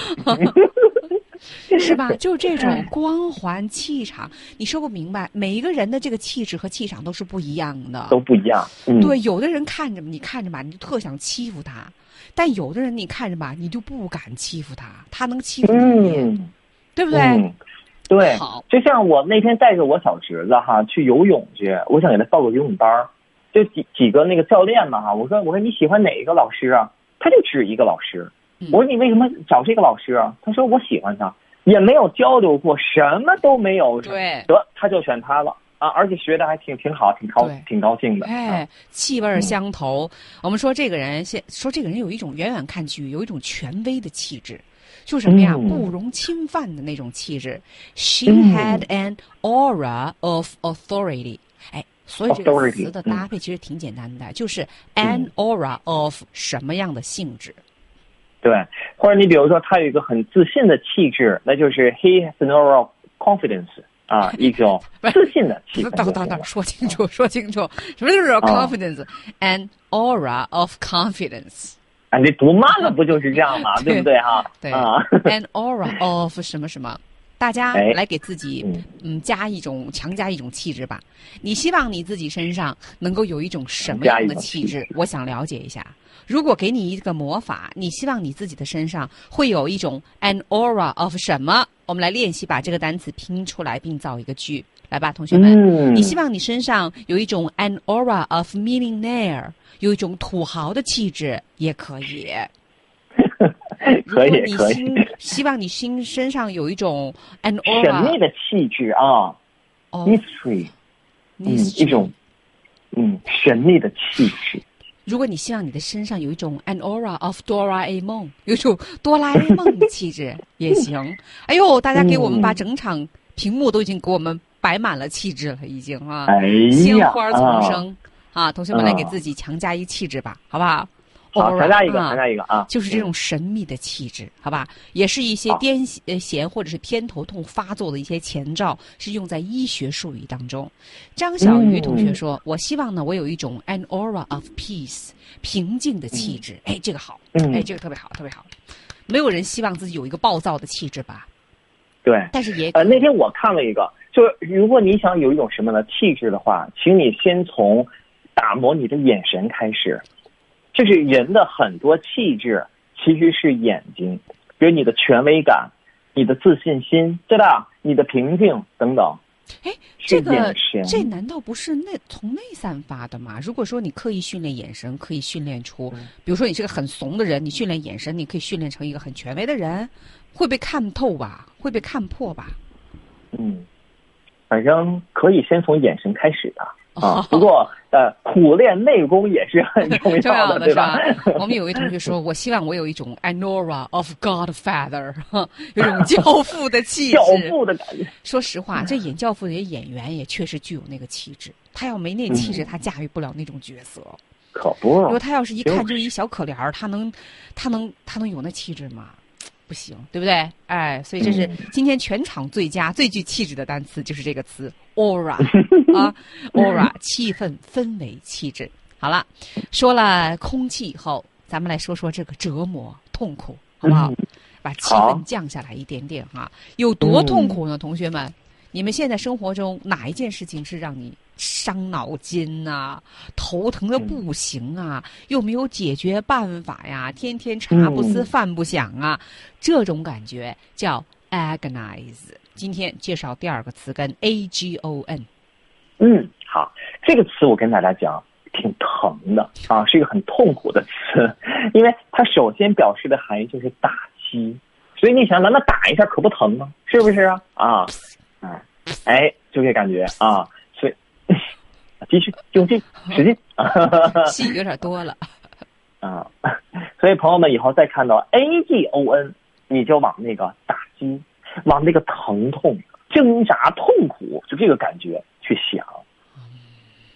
是吧？就这种光环气场，你说不明白。每一个人的这个气质和气场都是不一样的， 都不一样。嗯、 对，有的人看着你看着吧，你就特想欺负他；但有的人你看着吧，你就不敢欺负他，他能欺负你， 嗯、 对不对？ 嗯、对。 好， 就像我那天带着我小侄子哈去游泳去，我想给他报个游泳班儿，就几几个那个教练嘛哈，我说我说你喜欢哪一个老师啊？他就指一个老师。我说你为什么找这个老师啊？他说我喜欢他，也没有交流过，什么都没有。 对， 得他就选他了啊，而且学的还挺挺好，挺高挺高兴的。 哎，啊、气味相投、嗯。我们说这个人，现说这个人有一种远远看去有一种权威的气质，就是什么呀、嗯？不容侵犯的那种气质。She had an aura of authority。哎，所以这个词的搭配其实挺简单的，嗯、就是 an aura of 什么样的性质。 对，或者你比如说他有一个很自信的气质，那就是 he has an aura of confidence 啊，一种自信的气质。 等等等，说清楚，说清楚，什么就是 confidence？an、啊、aura of confidence。 啊，你读慢了不就是这样吗？对, 对不对哈？ 对啊 ，an aura of 什么什么。大家来给自己嗯加一种强加一种气质吧。你希望你自己身上能够有一种什么样的气质？我想了解一下。如果给你一个魔法，你希望你自己的身上会有一种 an aura of 什么？我们来练习把这个单词拼出来，并造一个句。来吧，同学们，嗯、你希望你身上有一种 an aura of millionaire， 有一种土豪的气质也可以。 可以可以。 希望你心身上有一种 an aura 神秘的气质啊 ，mystery， 嗯，一种嗯神秘的气质。 如果你希望你的身上有一种 an aura of Dora A 梦，有一种哆啦 A 梦的气质也行。哎呦，大家给我们把整场屏幕都已经给我们摆满了气质了，已经啊， 哎、 鲜花丛生 啊, 啊！同学们来给自己强加一气质吧，好不好？ 好，强加一个，强加一个啊！ 就是这种神秘的气质，好吧？也是一些癫痫或者是偏头痛发作的一些前兆，是用在医学术语当中。张小鱼同学说：“嗯、我希望呢，我有一种 an aura of peace， 平静的气质。嗯”哎，这个好，哎，这个特别好，特别好。没有人希望自己有一个暴躁的气质吧？ 对， 但是也呃，那天我看了一个，就是如果你想有一种什么的气质的话，请你先从打磨你的眼神开始。就是人的很多气质其实是眼睛，比如你的权威感、你的自信心，对吧？你的平静等等。 哎，这个这难道不是内从内散发的吗？如果说你刻意训练眼神，可以训练出，比如说你是个很怂的人，你训练眼神，你可以训练成一个很权威的人，会被看透吧？会被看破吧？ 嗯，反正可以先从眼神开始的。啊，不过呃，苦练内功也是很重要的， 重要的对吧？ 我们有一位同学说，我希望我有一种 an aura of Godfather， 有种教父的气质。 教父的感觉。 说实话，这演教父的演员也确实具有那个气质。他要没那气质，他驾驭不了那种角色。 可不。 如果他要是一看就一小可怜儿，他能，他能，他能有那气质吗？不行，对不对？哎，所以这是今天全场最佳、最具气质的单词，就是这个词 aura 啊 ，aura 气氛、氛围、气质。好了，说了空气以后，咱们来说说这个折磨、痛苦，好不好？嗯、把气氛降下来一点点哈。有多痛苦呢，嗯、同学们？你们现在生活中哪一件事情是让你伤脑筋呐、啊、头疼的不行啊、嗯、又没有解决办法呀，天天茶不思饭不想啊、嗯、这种感觉叫 agonize。 今天介绍第二个词根 A G O N。 嗯，好，这个词我跟大家讲挺疼的啊，是一个很痛苦的词，因为它首先表示的含义就是打击，所以你想咱们打一下可不疼吗？是不是啊？啊啊，哎，就这感觉啊，所以继续用劲使劲， 戏有点多了啊。所以朋友们以后再看到 A G O N， 你就往那个打击，往那个疼痛、挣扎、痛苦，就这个感觉去想。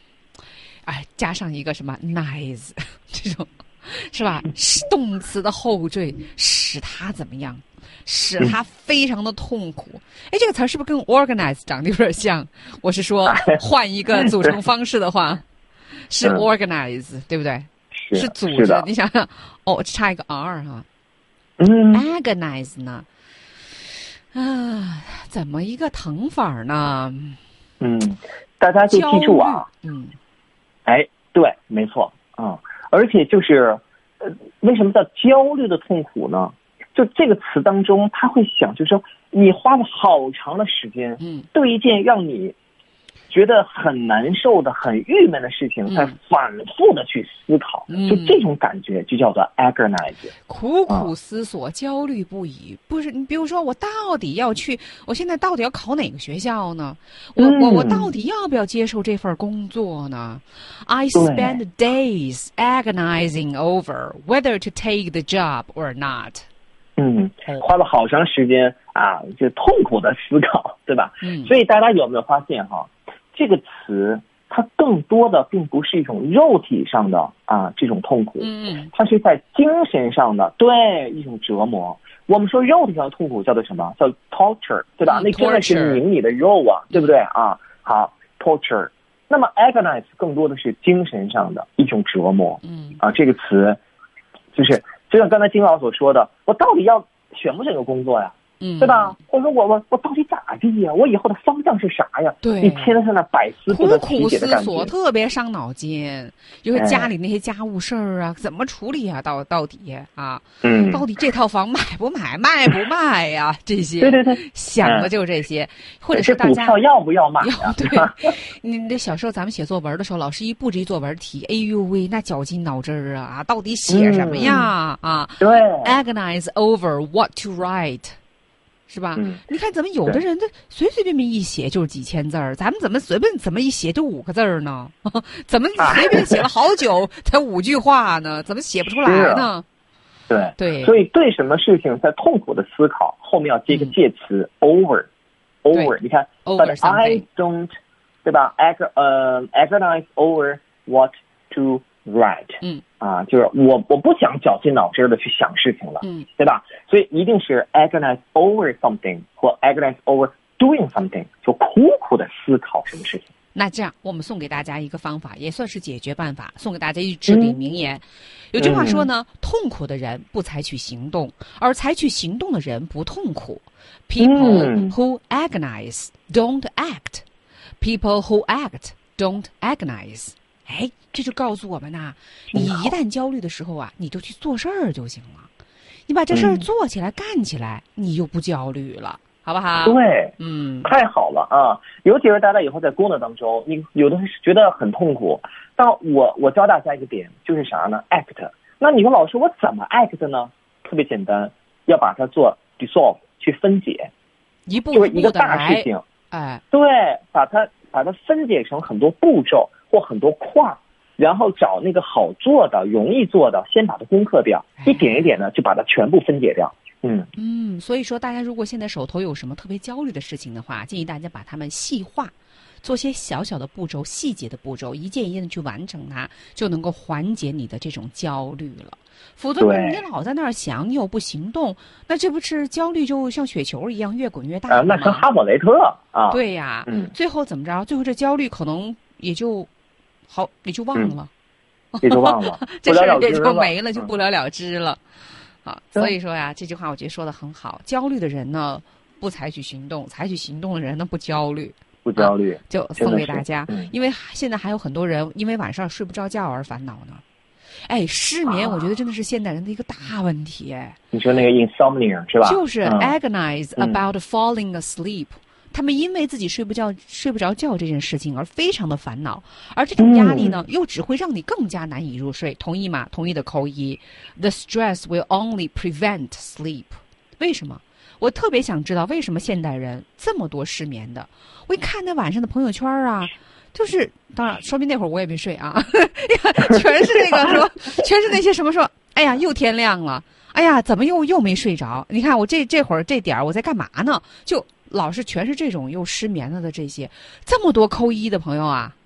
哎，加上一个什么 nice 这种，是吧？动词的后缀使他怎么样？使他非常的痛苦。哎、嗯，这个词儿是不是跟 organize 长得有点像？我是说，换一个组成方式的话，是 organize，、嗯、对不对？ 是, 是组织。你想想，哦，差一个 r 哈。 嗯 ，agonize 呢？啊，怎么一个疼法呢？ 嗯，大家就记住啊。 嗯， 哎，对，没错啊、嗯，而且就是，呃，为什么叫焦虑的痛苦呢？就这个词当中，他会想，就是说，你花了好长的时间， 嗯， 对一件让你觉得很难受的、很郁闷的事情，在反复的去思考， 嗯、 就这种感觉就叫做 agonize， 苦苦思索、啊、焦虑不已。不是，你比如说，我到底要去，我现在到底要考哪个学校呢？我、嗯、我我到底要不要接受这份工作呢 ？I spend days agonizing over whether to take the job or not。 嗯，花了好长时间啊，就痛苦的思考，对吧？ 嗯， 所以大家有没有发现哈？这个词它更多的并不是一种肉体上的啊这种痛苦， 嗯， 它是在精神上的，对，一种折磨。我们说肉体上的痛苦叫做什么？叫 torture， 对吧？ 嗯、 那真的是拧你的肉啊，对不对啊？好 ，torture。那么 agonize 更多的是精神上的一种折磨， 嗯， 啊，这个词就是就像刚才金老所说的，我到底要选不选个工作呀？ 嗯， 对吧？或者说我我我到底咋地呀？我以后的方向是啥呀？ 对， 一天天在那百思不得其解的感觉， 苦苦思索，特别伤脑筋。就是家里那些家务事儿啊，哎、怎么处理啊？到到底啊， 嗯， 到底这套房买不买，卖不卖呀？这些， 对对对， 想的就是这些，嗯、或者是大家股票要不要买呀？对，你这小时候咱们写作文的时候，老师一布置一作文题，哎呦喂，那绞尽脑汁儿啊！到底写什么呀？ 嗯、 啊， 对 ，agonize over what to write。是吧、 嗯？ 你看，怎么有的人他随随便便一写就是几千字儿，咱们怎么随便怎么一写就五个字儿呢？怎么随便写了好久才五句话呢？怎么写不出来呢？ 对对， 所以对什么事情在痛苦的思考，后面要接一个介词、嗯、over over。你看 ，but I don't， 对吧 ？ag 呃 agonize over what to write。 嗯。 啊，就是我我不想绞尽脑汁的去想事情了， 嗯， 对吧？所以一定是 agonize over something 或 agonize over doing something， 就苦苦的思考什么事情。 那这样，我们送给大家一个方法，也算是解决办法，送给大家一句至理名言。嗯、有句话说呢、嗯，痛苦的人不采取行动，而采取行动的人不痛苦。People who agonize don't act. People who act don't agonize. 哎，这就告诉我们呐、啊，你一旦焦虑的时候啊，你就去做事儿就行了。你把这事儿做起来、嗯、干起来，你就不焦虑了，好不好？ 对， 嗯， 太好了啊！尤其是大家以后在工作当中，你有的是觉得很痛苦，但我我教大家一个点，就是啥呢 ？act。那你说老师，我怎么 act 呢？特别简单，要把它做 dissolve 去分解， 一步就是一个大事情， 哎， 对，把它把它分解成很多步骤。或很多块，然后找那个好做的、容易做的，先把它攻克掉，一点一点的就把它全部分解掉。嗯嗯，所以说大家如果现在手头有什么特别焦虑的事情的话，建议大家把它们细化，做些小小的步骤、细节的步骤，一件一件的去完成它，就能够缓解你的这种焦虑了。否则你老在那儿想，你又不行动，那这不是焦虑就像雪球一样越滚越大吗？ 啊，那成哈姆雷特啊！ 对呀， 嗯， 最后怎么着？最后这焦虑可能也就。好，你就忘了， 嗯、也就忘了， 这事儿也就没了，就不了了之了。啊、嗯，所以说呀，这句话我觉得说的很好。焦虑的人呢，不采取行动；采取行动的人呢，不焦虑。 不焦虑、啊， 就送给大家、 嗯。 因为现在还有很多人因为晚上睡不着觉而烦恼呢。哎，失眠， 啊、 我觉得真的是现代人的一个大问题。哎， 你说那个 insomnia 是吧？ 就是 agonize、 嗯、 about falling asleep。他们因为自己睡不觉、睡不着觉这件事情而非常的烦恼，而这种压力呢，嗯、又只会让你更加难以入睡。同意吗？同意的扣一。The stress will only prevent sleep。为什么？我特别想知道为什么现代人这么多失眠的。我一看那晚上的朋友圈啊，就是当然，说明那会儿我也没睡啊，全是那个说，全是那些什么说，哎呀，又天亮了，哎呀，怎么又又没睡着？你看我这这会儿这点儿我在干嘛呢？就。老是全是这种又失眠了的这些，这么多扣一的朋友啊，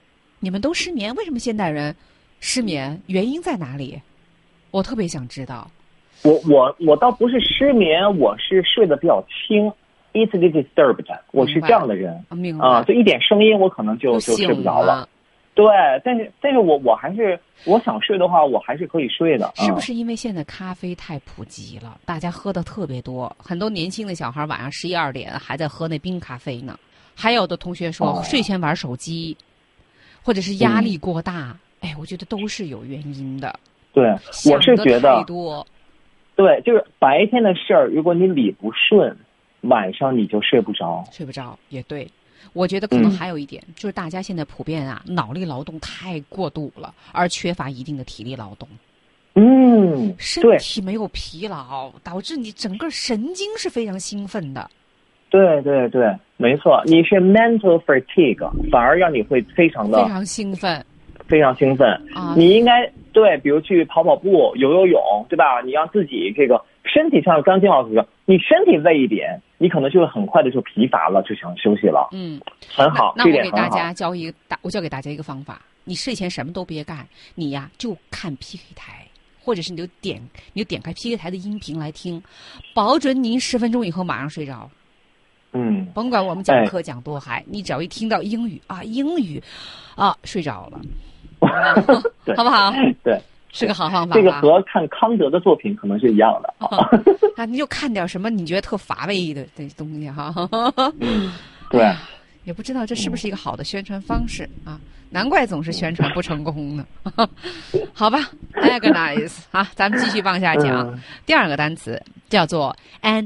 你们都失眠，为什么现代人失眠？原因在哪里？我特别想知道。 我我我倒不是失眠，我是睡得比较轻 ，easily disturbed， 我是这样的人。 明白啊，就一点声音我可能就就睡不着了。对，但是但是我我还是我想睡的话，我还是可以睡的。 是不是因为现在咖啡太普及了，大家喝的特别多，很多年轻的小孩晚上十一二点还在喝那冰咖啡呢？还有的同学说、哦、睡前玩手机，或者是压力过大，嗯、哎，我觉得都是有原因的。 对，我是觉得太多。 对，就是白天的事儿，如果你理不顺，晚上你就睡不着。 睡不着也对，我觉得可能还有一点、嗯、就是大家现在普遍啊，脑力劳动太过度了，而缺乏一定的体力劳动。 嗯， 身体没有疲劳，导致你整个神经是非常兴奋的。 对对对，没错，你是 mental fatigue， 反而让你会非常的非常兴奋。 非常兴奋、啊、你应该对，比如去跑跑步、游游泳，对吧？你让自己这个身体上，刚金老师说，你身体累一点，你可能就会很快的就疲乏了，就想休息了。 嗯， 很好。 那, 那我给大家教一个大，我教给大家一个方法，你睡前什么都别干，你呀就看 P K 台，或者是你就点你就点开 P K 台的音频来听，保准您十分钟以后马上睡着。 嗯， 甭管我们讲课讲多嗨、哎，你只要一听到英语啊，英语啊，睡着了。好不好？ 对， 是个好方法。 这个和看康德的作品可能是一样的。 啊，你就看点什么你觉得特乏味的这东西哈。 嗯，对、哎， 也不知道这是不是一个好的宣传方式、嗯、啊？难怪总是宣传不成功呢。好吧 ，agonize 啊，咱们继续往下讲、嗯。第二个单词叫做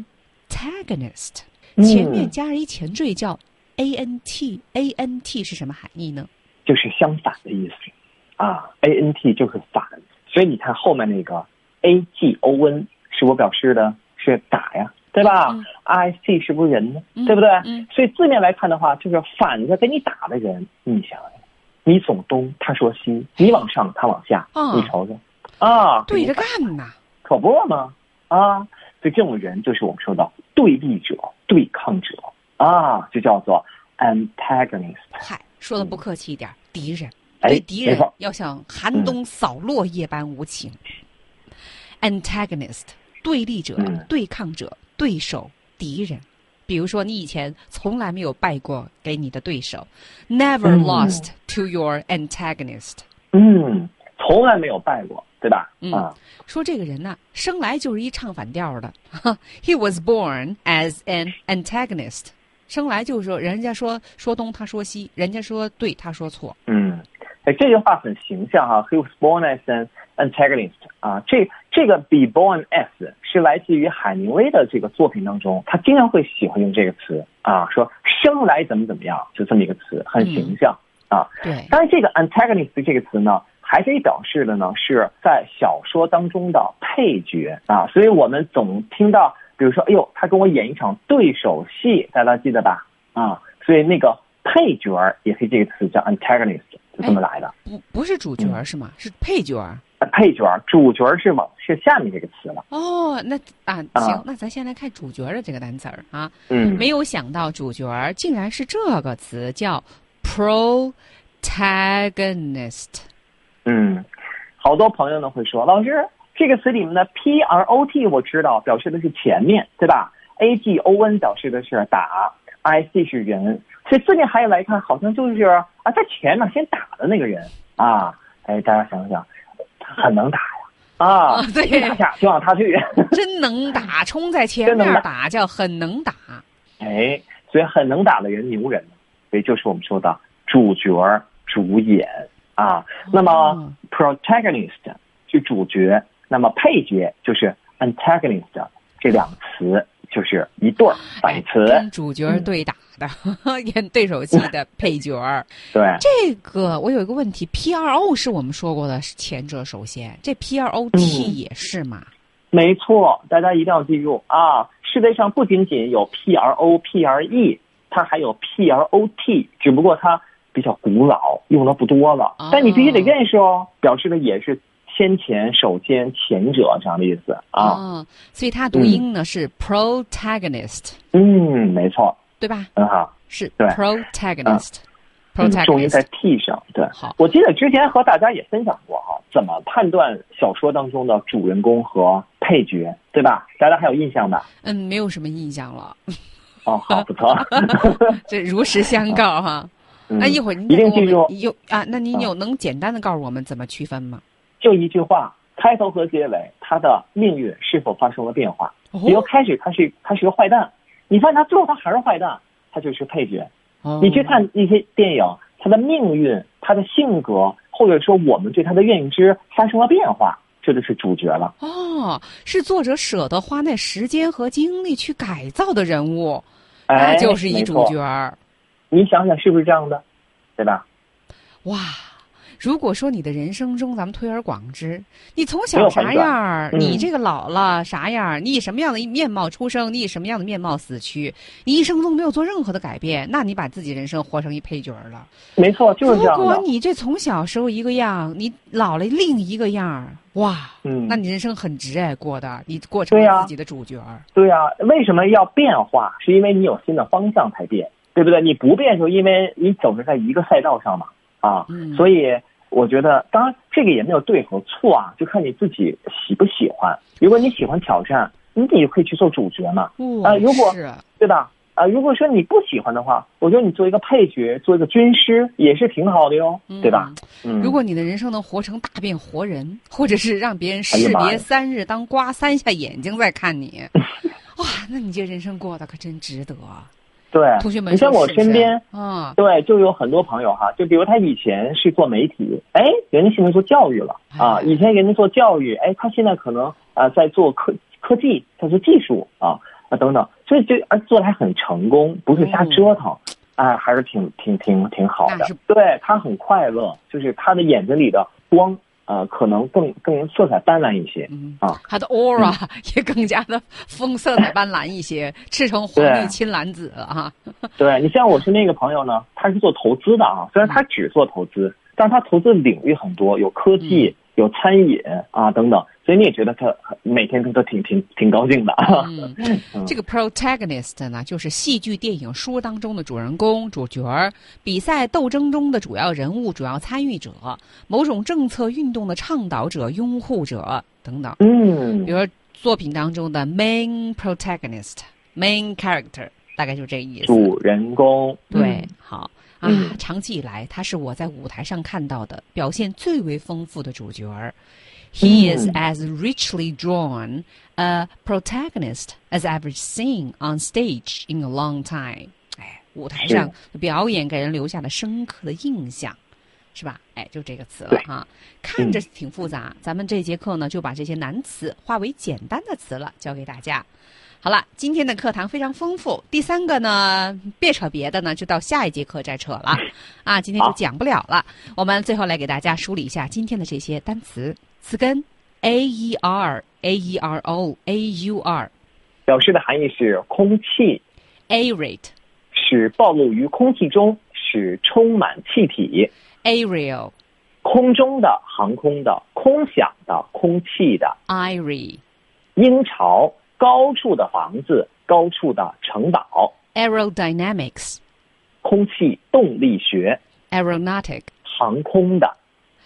antagonist，、嗯、前面加了一前缀叫 A N T，A N T 是什么含义呢？ 就是相反的意思。啊 ，A N T 就是反，所以你看后面那个 A G O N 是我表示的是打呀，对吧、嗯、？I C 是不是人呢、嗯？对不对、嗯？所以字面来看的话，就是反着给你打的人。你想，你总东，他说西，你往上，他往下，哦、你瞅瞅，啊， 对着干呐， 可不嘛啊！所以这种人就是我们说的对立者、对抗者啊，就叫做 antagonist。 嗨，说的不客气一点，嗯、敌人。对敌人要像寒冬扫落叶般无情。嗯、antagonist 对立者、嗯、对抗者、对手、敌人。比如说，你以前从来没有败过给你的对手 ，never、嗯、lost to your antagonist。 嗯，从来没有败过，对吧？ 嗯，啊、说这个人呢、啊，生来就是一唱反调的。He was born as an antagonist。生来就是说，人家说说东，他说西；人家说对，他说错。 嗯。哎，这句话很形象哈、啊、，He was born as an antagonist 啊，这这个 be born as 是来自于海明威的这个作品当中，他经常会喜欢用这个词啊，说生来怎么怎么样，就这么一个词，很形象、嗯、啊。 对。 当然，这个 antagonist 这个词呢，还可以表示的呢是在小说当中的配角啊，所以我们总听到，比如说，哎呦，他跟我演一场对手戏，大家记得吧？啊，所以那个配角也是这个词叫 antagonist。是这么来的？ 不不是主角、嗯、是吗？是配角。 配角，主角是往是下面这个词了。 哦，那啊行、啊，那咱先来看主角的这个单词儿啊。 嗯， 没有想到主角竟然是这个词，叫 protagonist。 嗯，好多朋友呢会说，老师这个词里面的 P R O T 我知道表示的是前面，对吧 ？A G O N 表示的是打 ，I C 是人。所以字面含义来看，好像就是啊，在前面先打的那个人啊，哎，大家想想，他很能打呀，啊， 对， 打下就让他去， 真能打，冲在前面打叫很能打， 哎，所以很能打的人牛人，所以就是我们说的主角、主演啊。那么、哦、protagonist 是主角，那么配角就是 antagonist， 这两个词就是一对儿反义词， 跟主角对打。嗯、演对手戏的配角儿， 对这个我有一个问题 ，P R O 是我们说过的前者首先，这 P R O T 也是吗？ 嗯、没错，大家一定要记住啊！世界上不仅仅有 P R O、P R E， 它还有 P R O T， 只不过它比较古老，用的不多了。哦、但你必须得认识哦，表示的也是先前、首先、前者这样的意思啊。 哦，所以它读音呢、嗯、是 protagonist。 嗯，没错。 对吧？ 很好， 是 protagonist， 重音在 T 上。对， 好， 我记得之前和大家也分享过哈，怎么判断小说当中的主人公和配角，对吧？大家还有印象吧？ 嗯，没有什么印象了。 哦，好，不错， 这如实相告哈。那、嗯、一会儿您一定记住有啊？那您有能简单的告诉我们怎么区分吗？ 就一句话，开头和结尾，他的命运是否发生了变化？ 哦、 比如开始他是他是个坏蛋，你发现他最后他还是坏蛋，他就是配角。 哦、 你去看一些电影，他的命运、他的性格，或者说我们对他的认知发生了变化，这就是主角了。 哦，是作者舍得花那时间和精力去改造的人物， 哎、 那就是一主角。 你想想是不是这样的，对吧？ 哇，如果说你的人生中，咱们推而广之，你从小啥样、嗯、你这个老了啥样，你以什么样的面貌出生，你以什么样的面貌死去，你一生中没有做任何的改变，那你把自己人生活成一配角了。 没错，就是这样的。 如果你这从小时候一个样，你老了另一个样，哇，嗯，那你人生很值哎，过的，你过成了自己的主角。 对呀、啊，为什么要变化？是因为你有新的方向才变。对不对？你不变就因为你总是在一个赛道上嘛，啊， 嗯、 所以我觉得，当然这个也没有对和错啊，就看你自己喜不喜欢。如果你喜欢挑战，你就可以去做主角嘛，啊、 哦呃，如果是对吧？啊、呃，如果说你不喜欢的话，我觉得你做一个配角，做一个军师也是挺好的哟， 嗯、 对吧？ 嗯，如果你的人生能活成大变活人，或者是让别人士别三日，当刮三下眼睛再看你，哇，那你这人生过得可真值得。 对， 同学们， 你像我身边， 嗯， 对，就有很多朋友哈，就比如他以前是做媒体，哎，人家现在做教育了啊，以前人家做教育，哎，他现在可能啊、呃、在做科科技，在做技术啊啊等等，所以这而做的还很成功，不是瞎折腾，哎、嗯，还是挺挺挺挺好的，对他很快乐，就是他的眼睛里的光。呃，可能更更色彩斑斓一些，嗯啊， 他的 aura、嗯、也更加的风色彩斑斓一些，赤橙黄绿青蓝紫啊。 对，你像我是那个朋友呢，他是做投资的啊，虽然他只做投资，嗯、但是他投资领域很多，有科技，嗯、有餐饮啊等等，所以你也觉得他每天他都挺挺挺高兴的。 嗯，嗯这个 protagonist 呢，就是戏剧、电影、书当中的主人公、主角，比赛斗争中的主要人物、主要参与者，某种政策运动的倡导者、拥护者等等。 嗯， 比如作品当中的 main protagonist、main character， 大概就这意思。 主人公。 对， 嗯、 好啊、嗯。长期以来，他是我在舞台上看到的表现最为丰富的主角。He is as richly drawn a protagonist as I've seen on stage in a long time。哎，舞台上表演给人留下了深刻的印象。是吧？哎，就这个词了哈，看着挺复杂。嗯、咱们这节课呢，就把这些难词化为简单的词了，教给大家。好了，今天的课堂非常丰富。第三个呢，别扯别的呢，就到下一节课再扯了。啊，今天就讲不了了。我们最后来给大家梳理一下今天的这些单词词根 ：a e r a e r o a u r， 表示的含义是空气 ；aerate， 使暴露于空气中，使充满气体。 Aerial， 空中的、航空的、空想的、空气的。 Eyrie， 鹰巢，高处的房子、高处的城堡。 Aerodynamics， 空气动力学。 Aeronautic， 航空的。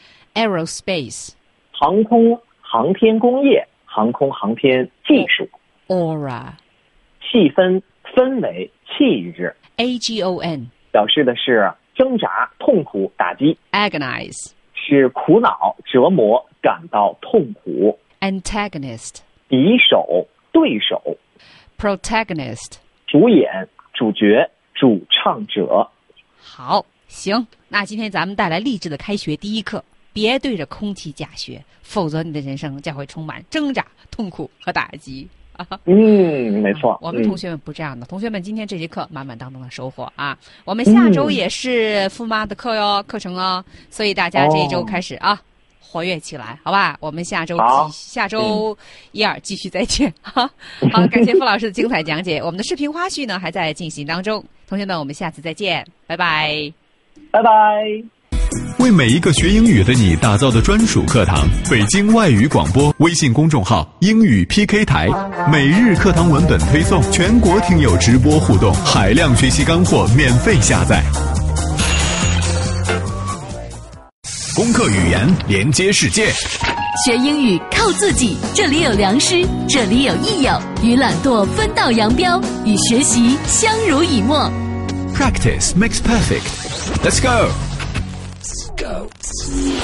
Aerospace， 航空航天工业、航空航天技术。 Aura， 气氛、氛围、气质。 A G O N， 表示的是挣扎、痛苦、打击。 Agonize， 是苦恼、折磨、感到痛苦。 Antagonist， 敌手、对手。 Protagonist， 主演、主角、主唱者。 好，行，那今天咱们带来励志的开学第一课，别对着空气假学，否则你的人生将会充满挣扎、痛苦和打击。 嗯，没错、 啊。我们同学们不这样的，嗯、同学们今天这节课满满当当的收获啊！我们下周也是富妈的课哟，课程哦，所以大家这一周开始啊，哦、活跃起来，好吧？我们下周下周一二继续再见哈。好，感谢傅老师的精彩讲解，我们的视频花絮呢还在进行当中，同学们，我们下次再见，拜拜， 拜拜。 为每一个学英语的你打造的专属课堂，北京外语广播微信公众号英语 P K 台，每日课堂文本推送，全国听友直播互动，海量学习干货免费下载。 攻克语言，连接世界。 学英语靠自己，这里有良师，这里有益友，与懒惰分道扬镳，与学习相濡以沫。 Practice makes perfect. Let's go. Let's go.